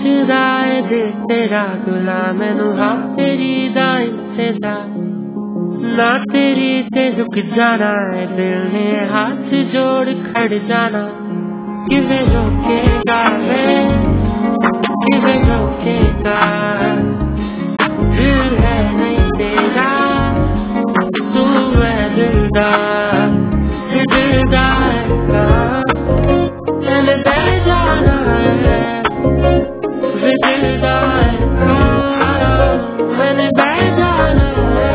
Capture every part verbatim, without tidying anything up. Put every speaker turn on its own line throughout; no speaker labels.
ਪੁੱਛਦਾ ਏ ਦਿਲ ਤੇਰਾ ਗੁਲਾਮ ਨੂੰ ਹਾਂ ਤੇਰੀ ਦਾ ਇੰਤਜ਼ਾਰ ना तेरी से रुक जाना है दिल ने हाथ जोड़ खड़ जाना किवे रोकेगा वे किवे रोकेगा दिल है नहीं तेरा तू है दिलदार दिलदार का मैंने बह जाना है दिलदार का मैंने बह जाना है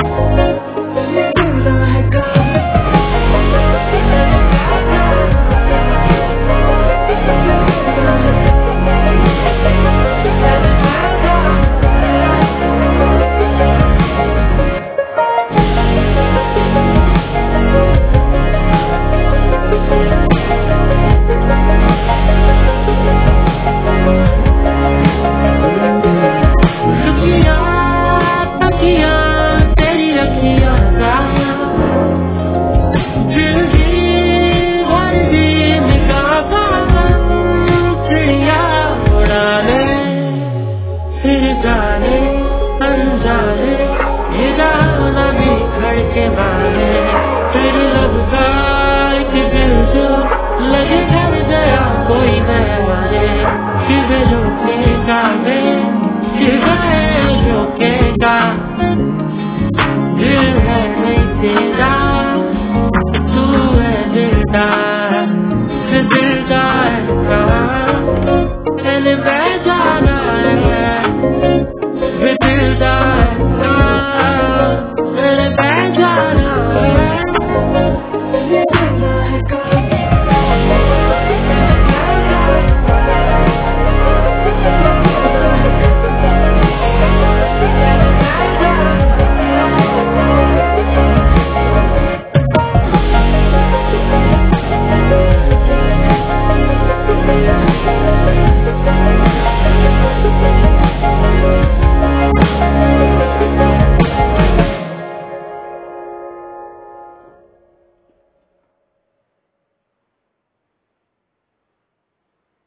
जाने अनजाने ये जाना भी खड़के माने फिर लगता एक दिल जो लगे कर गया कोई न माने फिर लोग